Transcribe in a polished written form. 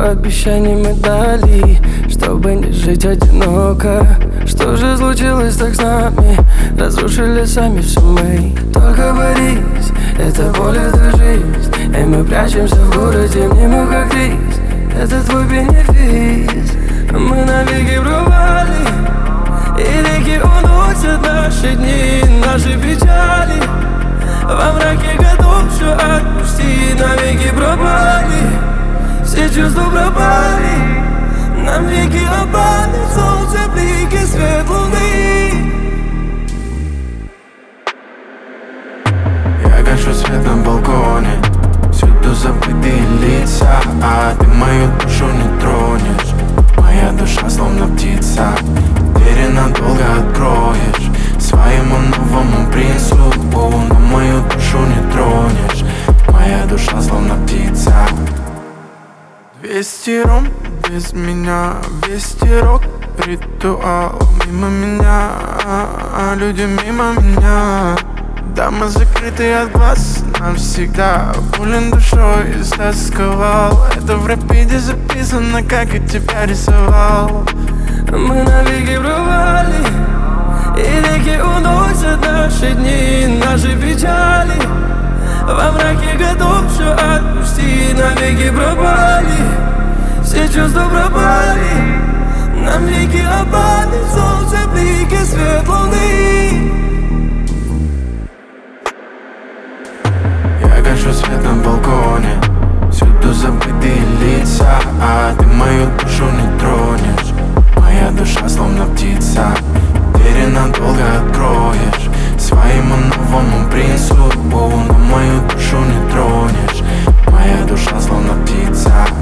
обещаний мы дали, чтобы не жить одиноко. Что же случилось так с нами? Разрушили сами все мы. Только борись, это боль, это жизнь. И мы прячемся в городе, мнимо как риск. Это твой бенефис. Мы навеки пропали, и реки уносят наши дни, наши печали. Во мраке готов все отпустить. Навеки пропали, все чувства пропали. Нам веки опали, солнце, блики, свет луны. Я гашу свет на балконе, всюду забытые лица, а ты мою душу не тронешь. Моя душа словно птица, двери надолго откроешь своему новому принцу, но мою душу не тронешь. Моя душа словно птица. 200 ром без меня, 200 рок, ритуал мимо меня, люди мимо меня. Дамы закрыты от глаз навсегда, болен душой истосковал. Это в рапиде записано, как я тебя рисовал. Мы навеки пропали, и реки уносят наши дни, наши печали. Во мраке готов все отпустить. Навеки пропали, все чувства пропали. Нам веки опали, солнце, блики, свет луны. Я гашу свет на балконе, всюду забытые лица, а ты мою душу не тронешь. Моя душа словно птица, двери надолго откроешь своему новому принцу, но мою душу не тронешь. Моя душа словно птица.